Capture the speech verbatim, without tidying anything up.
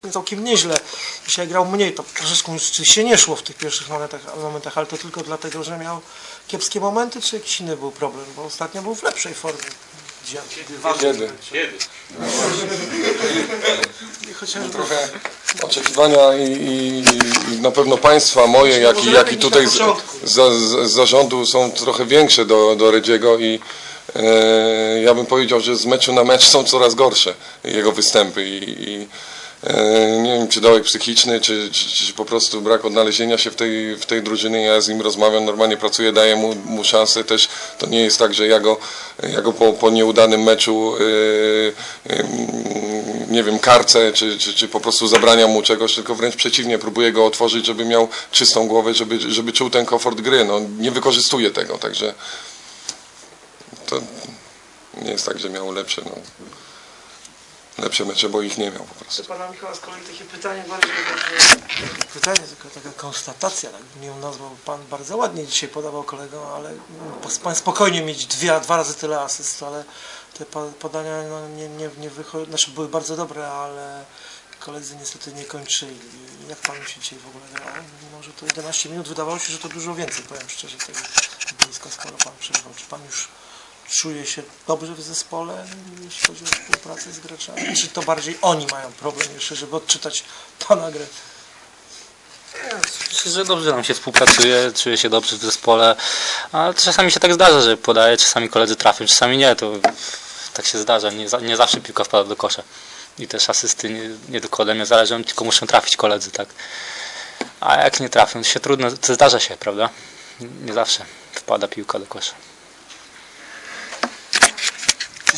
Całkiem nieźle. Dzisiaj grał mniej, to troszeczkę rzeczywiście nie szło w tych pierwszych momentach, momentach, ale to tylko dlatego, że miał kiepskie momenty, czy jakiś inny był problem, bo ostatnio był w lepszej formie. Kiedy? Kiedy? Chociażby... Trochę oczekiwania i, i, i na pewno państwa moje, jak i, jak i tutaj z, z, z zarządu są trochę większe do, do Redziego i e, ja bym powiedział, że z meczu na mecz są coraz gorsze jego występy i, i nie wiem, czy dołek psychiczny, czy, czy, czy po prostu brak odnalezienia się w tej, w tej drużynie. Ja z nim rozmawiam, normalnie pracuję, daję mu, mu szansę też. To nie jest tak, że ja go, ja go po, po nieudanym meczu yy, yy, nie wiem, karcę, czy, czy, czy po prostu zabraniam mu czegoś, tylko wręcz przeciwnie, próbuję go otworzyć, żeby miał czystą głowę, żeby, żeby czuł ten komfort gry. No, nie wykorzystuję tego, także to nie jest tak, że miał lepsze. No. Lepsze mecze, bo ich nie miał po prostu. Do pana Michała z kolei takie pytanie bardziej, że pytanie, tylko taka konstatacja, tak bym ją nazwał. Pan bardzo ładnie dzisiaj podawał kolegom, ale pan spokojnie mieć dwie, dwa razy tyle asyst, ale te podania no, nie, nie, nie wychodzą, znaczy były bardzo dobre, ale koledzy niestety nie kończyli. Jak panu się dzisiaj w ogóle grało? Mimo, że to jedenaście minut wydawało się, że to dużo więcej, powiem szczerze, tego blisko, skoro pan przebywał. Czy pan już czuje się dobrze w zespole, jeśli chodzi o współpracę z graczami? Czy to bardziej oni mają problem jeszcze, żeby odczytać pana grę? Myślę, że dobrze nam się współpracuje, czuję się dobrze w zespole, ale czasami się tak zdarza, że podaję, czasami koledzy trafią, czasami nie, to tak się zdarza, nie, nie zawsze piłka wpada do kosza i też asysty nie, nie tylko ode mnie zależą, tylko muszą trafić koledzy, tak. A jak nie trafią, to się trudno, to zdarza się, prawda? Nie zawsze wpada piłka do kosza.